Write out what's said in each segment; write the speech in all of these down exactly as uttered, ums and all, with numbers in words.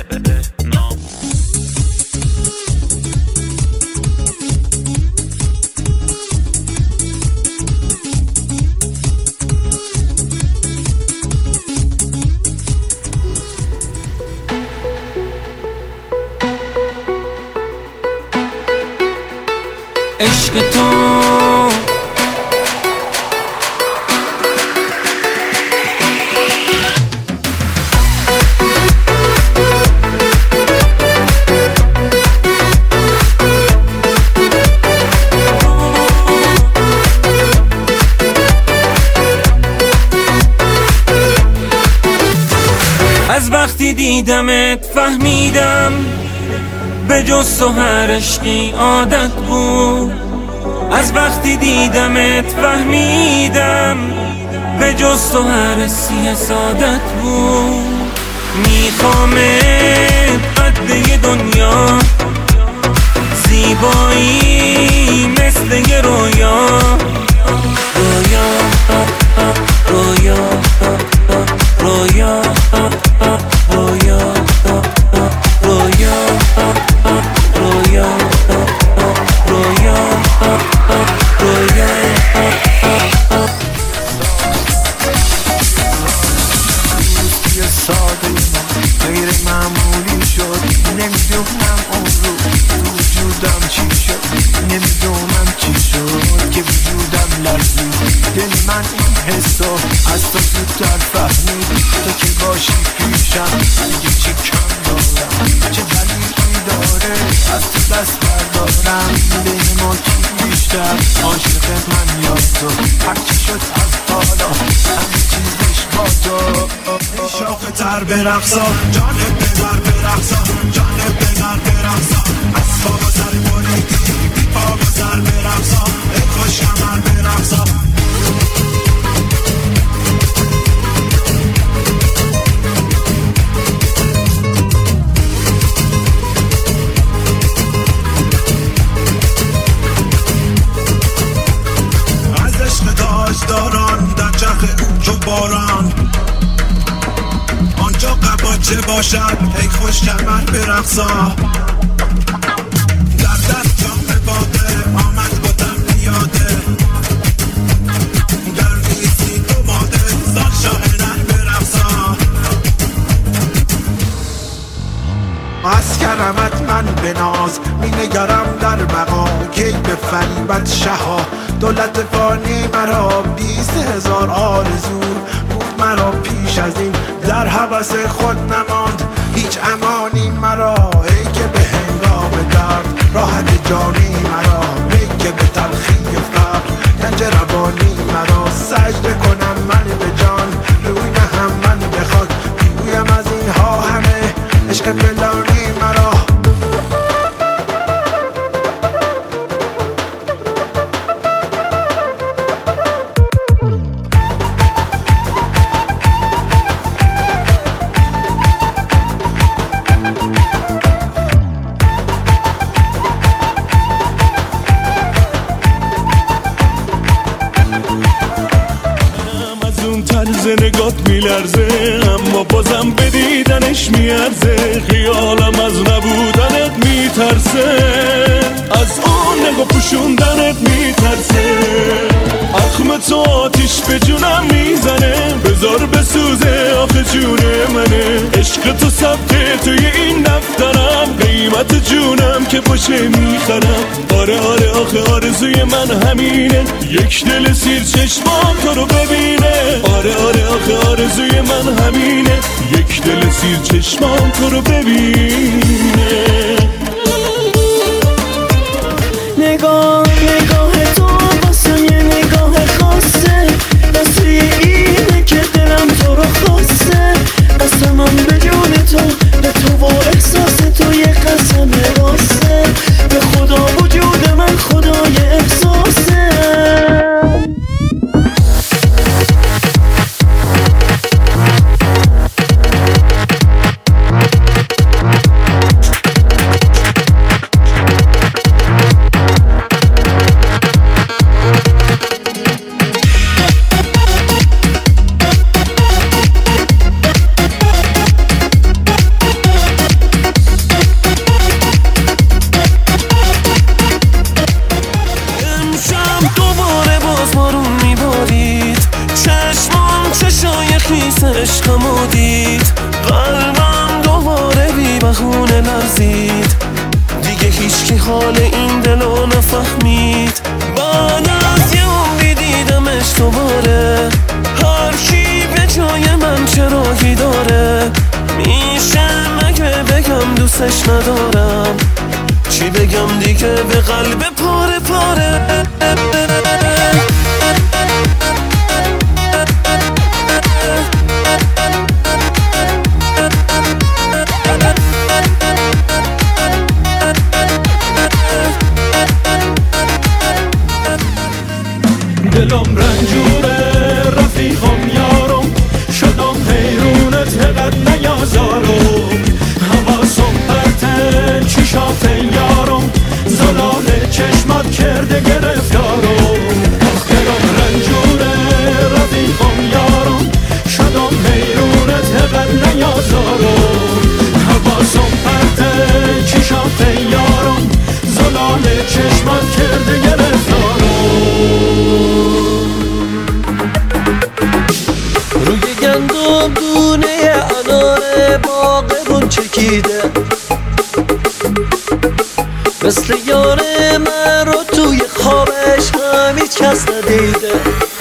عشق تو از وقتی دیدمت فهمیدم به جز تو هر عشقی عادت بود. از وقتی دیدمت فهمیدم به جز تو هر حسی سعادت بود. میخوامت قد یه دنیا، زیبایی مثل یه رویا، رویا رویا رویا رویا رویا رویا رویا رویا. یه ساده من غیر معمولی شد، نمیدونم اون رو وجودم چی شد، نمیدونم چی شد که وجودم لرزید. دل من این حسو از تو زودتر فهمید، تو که باشی پیشم دیگه چی کم دارم، چه دلیلی داره از تو دست بردارم. بین ما کی بیشتر عاشق من یا تو، هرچی شد از حالا همه چیزش با تو. شوق تر برقصا جانب بزر برقصا، جانب بزر برقصا، از بابا سر بریدی بی بابا سر برقصا، ای خوش کمر برقصا. از عشق تاجداران در چرخ چو باران، آنجا قباچه باشد ای خوش کمر برقصا. در دست جام باده آمد با دم نیاده، در ریسی تو ماده سال شاهنر برقصا. از کرمت من به ناز می نگرم در بقا، کی به فریبت شها دولت فانی مرا. بیست هزار آرزو بود مرا پیش از این، در هوس خود نماند هیچ امانی مرا. ای که به هنگام درد راحت جانی مرا، ای که به تلخی فقر گنج روانی مرا. سجده کنم من به جان روی نهم من به خاک، بگویم از اینها همه عشق فلانی مرا. طرز نگات میلرزه اما بازم به دیدنش میارزه. خیالم از نبودنت میترسه، از اون نگاه پوشوندنت میترسه. اخم تو آتیش به جونم میزنه، بذار بسوزه آخه جون منه. عشق تو ثبته توی این دفترم، قیمت جونم که باشه میخرم. آره آره آخه آرزوی من همینه، یک دل سیر چشمام تو رو ببینه. آره آره آخه آرزوی من همینه، یک دل سیر چشمام تو رو ببینه. نگاه نگاه تو واسه یه نگاه خاصه، دستی اینه که دلم تو رو خواسته. قسمم به جون تو، به تو و احساس تو یه قسم راسته. به خدا وجود من خدای احساسه. میسوزید، دیگه هیچکی حال این دلو نفهمید. بعد از یه عمری دیدمش دوباره، هر کی به جای من چه راهی داره؟ میشه مگه بگم دوستش ندارم؟ چی بگم دیگه به قلب پاره پاره؟ دلم رنجوره رفیقم یارم، شدم حیرونت هقد نیازارم. حواسم پرته چشات یارم، زلال چشمت کرده گرفتارم. دلم رنجوره رفیقم یارم، شدم حیرونت هقد نیازارم. حواسم پرته چشات یارم، زلال چشمت کرده گرفتارم. روی گندم دونه انار باغمون چکیده، مثل یار من رو توی خوابش هم هیچ کس ندیده.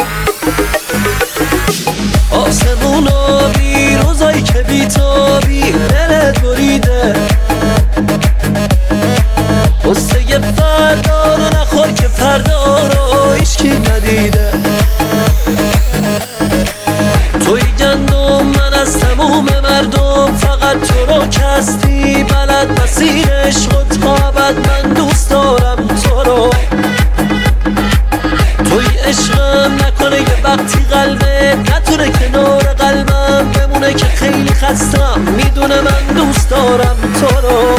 آسمون آبی روزایی که بیتابی دلت بریده، قصه فردا رو نخور که فردا رو هیچکی ندیده. توی گندم من از تموم مردم، فقط تو رو کستی بلد مسیر عشق و تابت. من دوست دارم تو رو، توی عشقم نکنه یه وقتی قلبت نتونه کنار قلبم بمونه که خیلی خستم. میدونه من دوست دارم تو رو،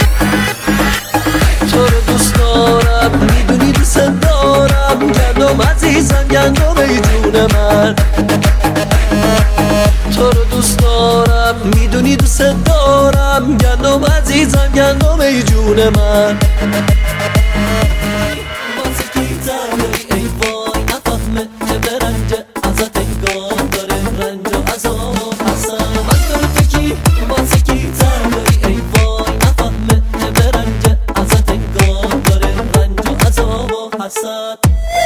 تو رو دوست دارم، میدونی دوست دارم. گندم عزیزم گندم ای جون من، تو رو دوست دارم، میدونی دوست دارم. گندم عزیزم گندم ای جون من. واسه کی زنی ای وای نفهمه که برنجه ازت انگار داره رنج و عذاب و حسن. من داره فکی واسه کی زنی ای وای نفهمه که برنجه ازت انگار داره رنج و عذاب و حسن.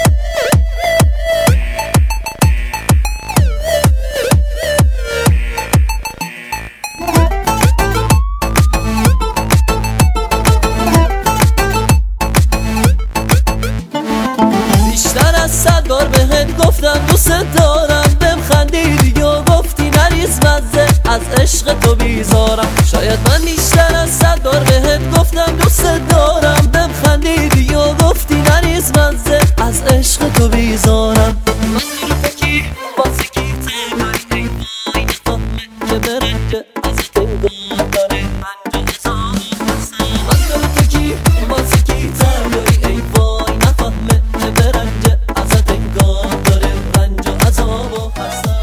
گفتم دوست دارم، بهم خندیدی و گفتی نریز مزه، از عشق تو بیزارم. شاید من بیشتر از صد بار بهت گفتم دوست دارم، بهم خندیدی و گفتی نریز مزه، از عشق تو بیزارم. من رو فکی واسه کی تنهایی ای وای نفهمه که برنجه ازت انگار داره رنج و عذاب و حسن. من رو فکی واسه کی تنهایی ای وای نفهمه که برنجه ازت انگار داره رنج و عذاب و حسن.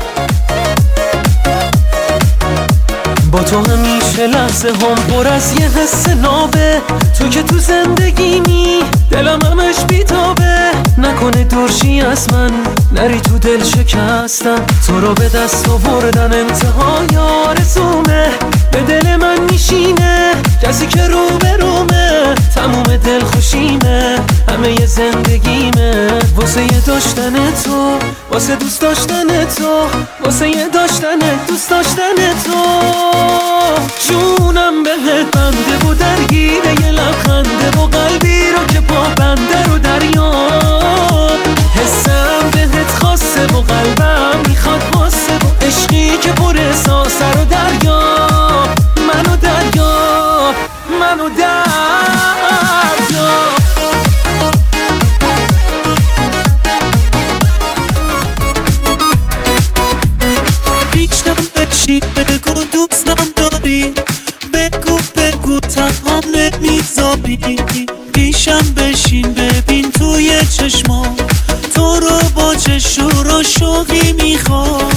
با تو همیشه لحظه هم پر از یه حس نابه، تو که تو زندگیمی دلم همش بیتابه. نکنه دورشی از من نری تو دل شکستم، تو رو به دست آوردن انتهای آرزومه. به دل من میشینه کسی که رو به رومه، تموم دل خوشیمه همه ی زندگیمه. واسه یه داشتن تو، واسه دوست داشتن تو، واسه یه داشتن دوست داشتن تو. جونم بهت بنده و درگیره یه لبخنده و قلبی رو که پا بنده رو دریاب. حسم بهت خاصه و قلبم میخواد واسه و عشقی که پر احساسه رو دریاب. منو دریاب، منو دریاب. بیشتم بشی بگو دوستم داری، بگو بگو تنها نمیذاری. پیشم بشین ببین توی چشما، تو رو با چشور و شوقی میخوام.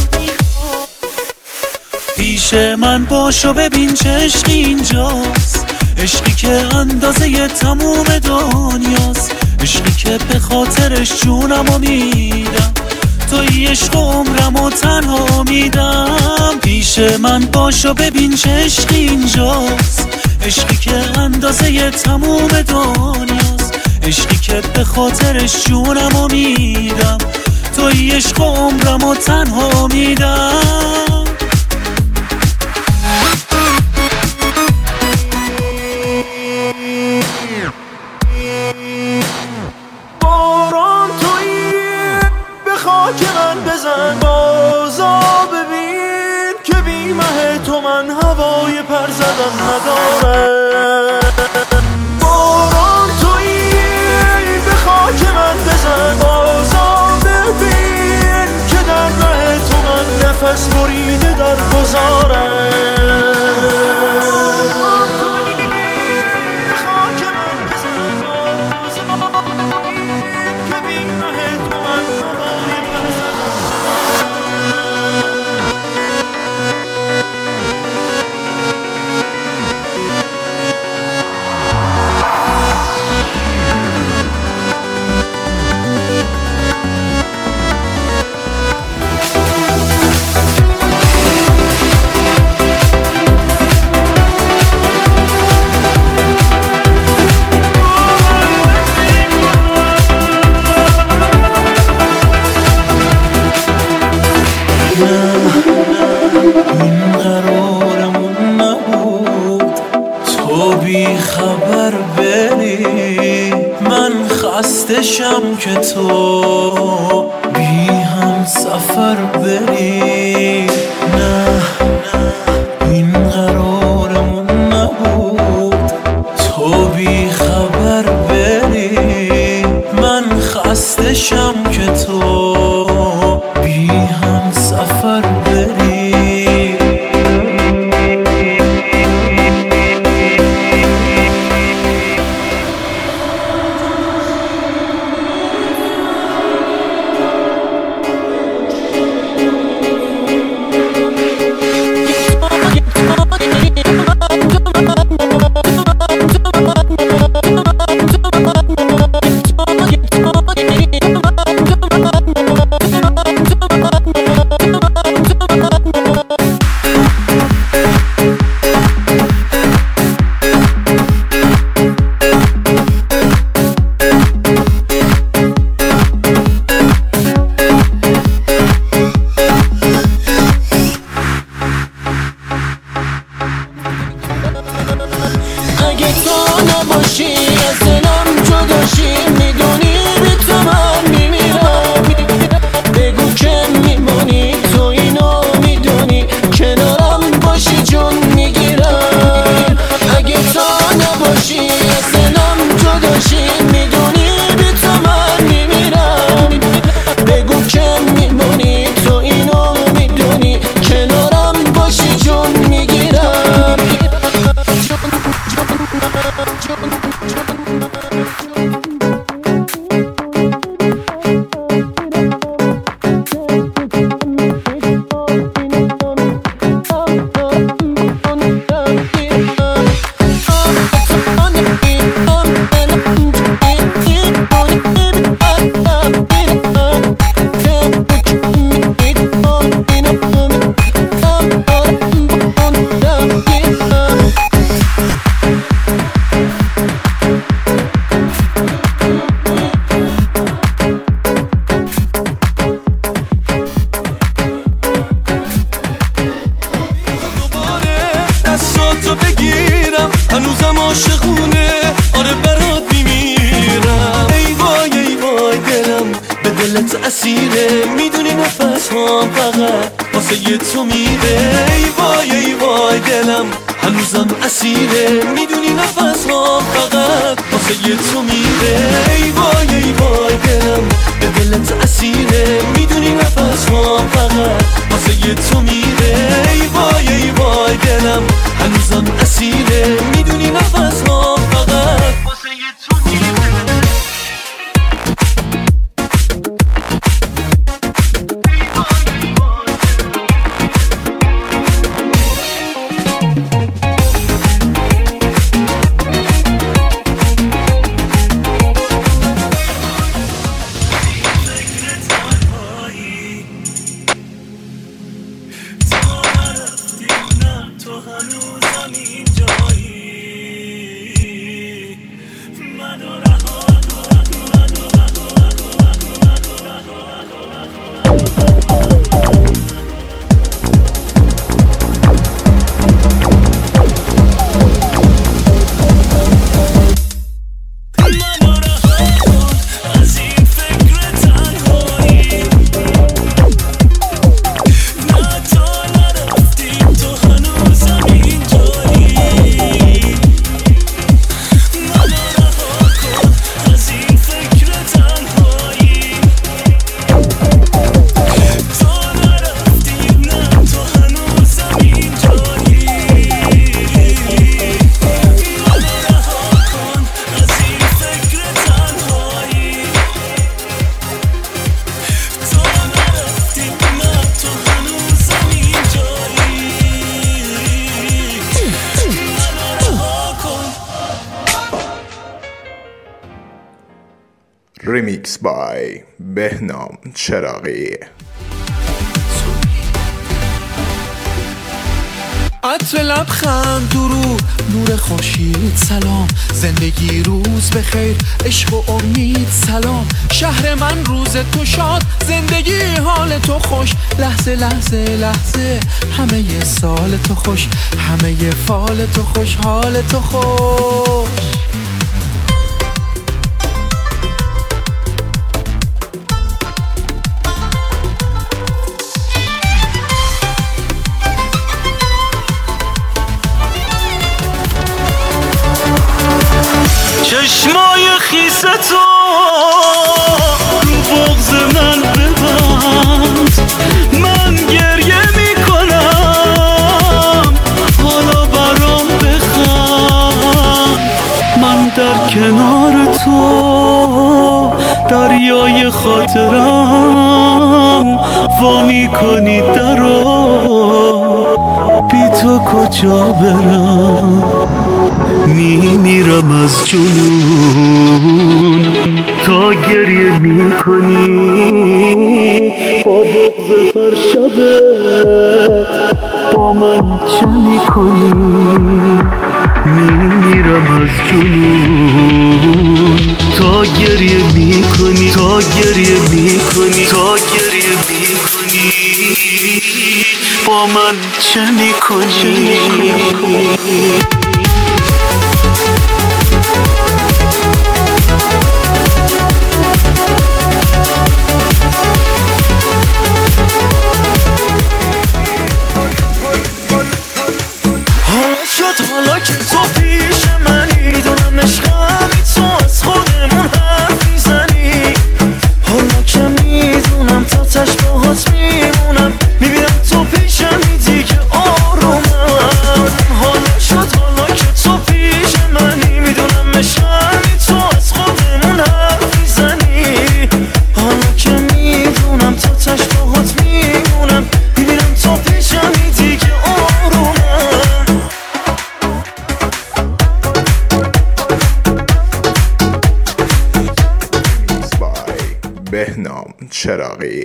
پیش من باشو ببین چه عشقی اینجاست، عشقی که اندازه ی تموم دنیاست. عشقی که به خاطرش جونمو میدم، توی عشق عمرمو تنها میدم. پیش من باشو ببین چه عشقی اینجاست، عشقی که اندازه تموم دنیاست، عشقی که به خاطرش جونمو میدم، توی عشق و عمرمو تنها میدم. باران تویی به خاک من بزن، بازا ببین که بی مه تو من هوای پر زدن ندارم. باران تویی به خاک من بزن، بازا ببین که در ره تو من نفس بریده در گذارم. این قرارمون نبود تو بی خبر بری، من خستشم که تو بی هم سفر بری. نه این قرارمون نبود تو بی خبر بری، من خستشم که تو بی هم سفر بری. اگه تو نباشی از دلم جداشی، میدونی بی تو من میمیرم. بگو که میمونی تو اینو میدونی، کنارم باشی جون میگیرم. اگه تو نباشی از دلم جداشی، میدونی بی تو من میمیرم. بگو که میمونی تو اینو میدونی، کنارم باشی جون میگیرم. تو بگیرم هنوزم عاشقونه، آره برات میمیرم. ای وای ای وای دلم به دلت اسیره، میدونی نفس هم فقط واسه تو میره. ای وای ای وای دلم هنوزم اسیره، میدونی نفس هم فقط واسه تو میره. ای وای ای وای دلم به دلت اسیره، میدونی نفس هم فقط واسه تو میره. ای وای ای وای دلم هنوزم اسیره، میدونی نفس هم فقط واسه تو میره. تو هنوزم اینجایی. ریمیکس بای بهنام چراغی. عطر لبخند درود نور خورشید سلام، زندگی روز بخیر عشق و امید سلام، شهر من روز تو شاد زندگی حال تو خوش، لحظه لحظه لحظه همه ی سال تو خوش، همه ی فال تو خوش، حال تو خوش. چشمای خیس تو رو بغض من ببند، من گریه میکنم حالا برام بخند، من در کنار تو دریای خاطرم وا میکنی درو، بی تو کجا برم، میمیرم از جنون تا گریه میکنی با بغض هر شبت با من چه میکنی، میمیرم از جنون تا گریه میکنی، تا گریه میکنی، تا گریه میکنی با من چه میکنی. حالا که تو پیش منی میدونم عشقمی تو از خودمون حرف میزنی، حالا که میدونم تا تش باهات میمونم، میبینم تو پیشمی دیگه آرومم، حالا شد حالا که تو پیش منی میدونم عشقمی تو از خودمون حرف میزنی، حالا که میدونم تا تش باهات میمونم، میبینم تو پیشمی دیگه آرومم. بهنام چراغی.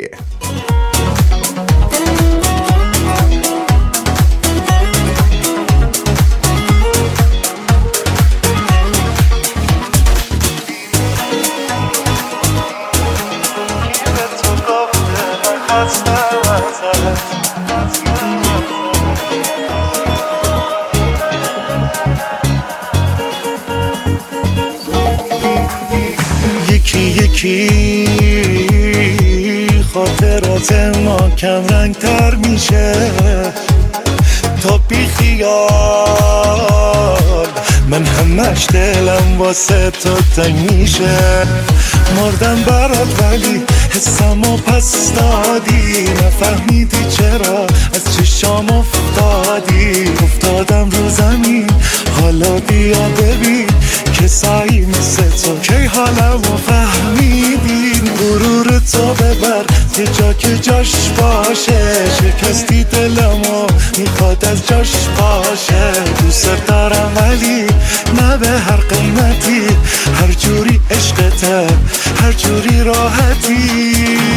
یکی یکی خاطرات ما کم رنگ تر میشه تا بی خیال، من همش دلم واسه تو تنگ میشه، مردم برات ولی حسمو پس دادی، نفهمیدی چرا از چشام افتادی، افتادم رو زمین حالا بیا ببین کسایی مثل تو کی حالمو فهمیدین، غرور تو ببر یه جا که جاش باشه، شکستی دلمو میخواد از جاش باشه، دوست دارم ولی نه به هر قیمتی، هر جوری عشقته هر جوری راحتی.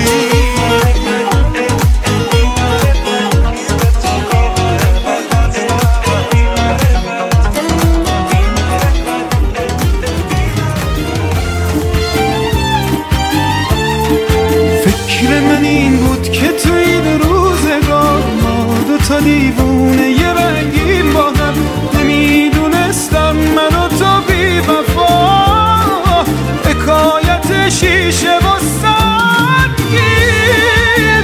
فکر من این بود که تو این روزگار ما دوتا دیوونه یه رنگیم با هم، نمیدونستم من و تو بی وفا حکایت شیشه و سنگین.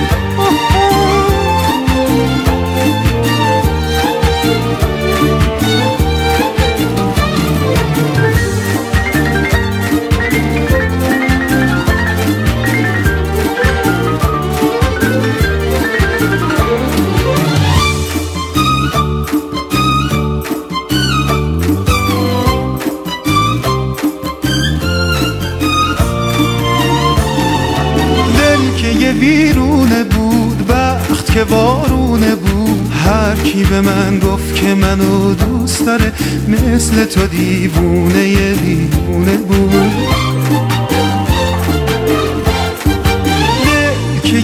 ویرونه بود بخت که وارونه بود، هر کی به من گفت که منو دوست داره مثل تو دیوونه یه دیوونه بود.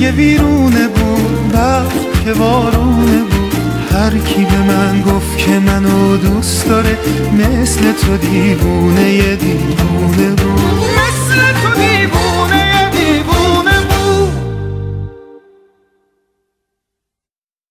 که ویرونه بود، برق که وارونه بود. هر کی به من گفت که منو دوست داره، مثل تو دیوونه یه دیوونه بود، مثل تو دیوونه.